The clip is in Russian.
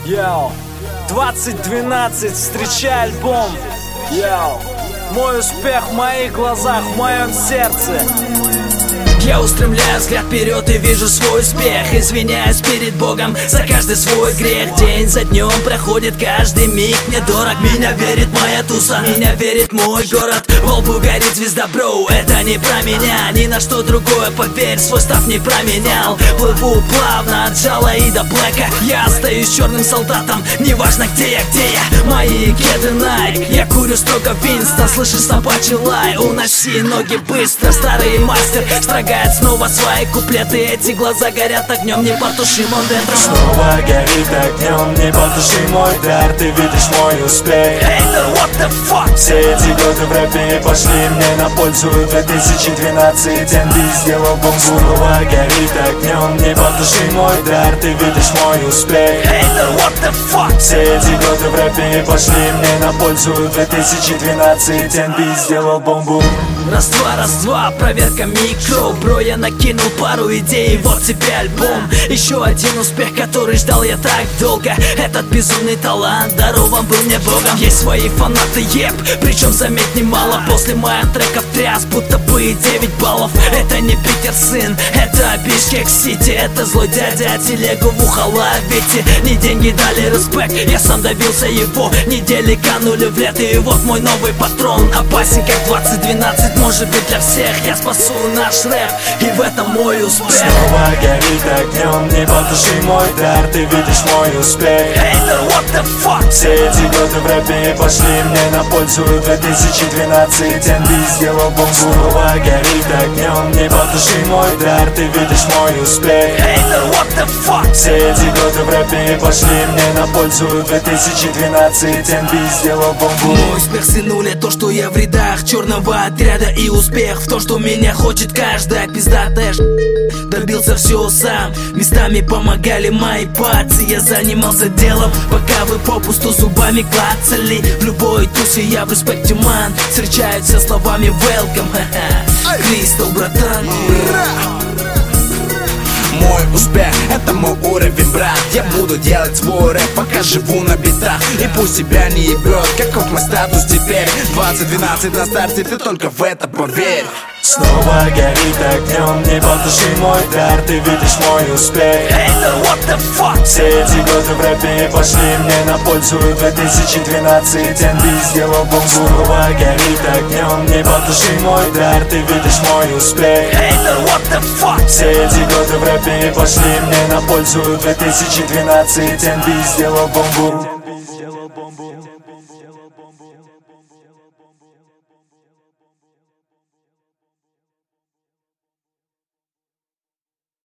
Йоу, 2012, встречай альбом. Йоу, мой успех в моих глазах, в моем сердце. Я устремляю взгляд вперед и вижу свой успех. Извиняюсь перед Богом за каждый свой грех. День за днем проходит каждый миг, мне дорог. Меня верит моя туса, меня верит мой город. Во лбу горит звезда, бро, это не про меня. Ни на что другое, поверь, свой став не променял. Плыву плавно от Джала и до Блэка. Я остаюсь черным солдатом, неважно где я. Мои кеды Nike, я курю строго Винстон. Слышишь собачий лай, уноси ноги быстро. Старый мастер строгает снова свои куплеты. Эти глаза горят огнем, не потуши мой дендро. Снова горит огнем, не потуши мой дар. Ты видишь мой успех. Hater, what the fuck? Все эти годы в рэпе пошли мне на пользу. 2012 NB сделал бомбу. Снова горит огнем, не потуши мой дар. Ты видишь мой успех. Hater, what the fuck? Все эти годы в рэпе пошли мне на пользу. 2012 NB сделал бомбу. Раз-два, проверка микро. Бро, я накинул пару идей, вот тебе альбом. Еще один успех, который ждал я так долго. Этот безумный талант дарован был мне Богом. Есть свои фанаты, еп, причем заметь немало. После моих треков тряс, будто бы 9 баллов. Это не Питер сын, это Бишкек-Сити. Это злой дядя, телегу в ухо ловите. Не деньги дали респект, я сам добился его. Недели канули в лет, и вот мой новый патрон. Опасен как 2012, может быть для всех. Я спасу наш рэп, и в этом мой успех. Снова горит огнем, не потуши мой дар. Ты видишь мой успех. Hater, what the fuck? Все эти годы в рэпе пошли мне на пользу. 2012 NB сделал бомбу. Снова горит огнем, не потуши мой дар. Ты видишь мой успех. Hater, what the fuck? Все эти годы в рэпе пошли мне на пользу. 2012 NB сделал бомбу. Мой успех сынуля, то, что я в рядах черного отряда. И успех в том, что меня хочет каждая пиздатая. Добился все сам, местами помогали мои пацы. Я занимался делом, пока вы попусту зубами клацали. В любой тусе я в респекте, ман. Встречаются словами welcome, ха-ха. Кристал, братан. Мой успех — это мой уровень, брат. Я буду делать свой рэп, пока живу на битах. И пусть тебя не ебет, каков мой статус теперь. 2012 на старте, ты только в это поверь. Снова горит огнем, не потуши мой дар. Ты видишь мой успех. Hater, what the fuck? Все эти годы в рэпе пошли мне на пользу. 2012 NB сделал бомбу. Снова горит огнем, не потуши мой дар. Ты видишь мой успех. Hater, what the fuck? Все эти годы в рэпе пошли мне на пользу. 2012 NB сделал бомбу.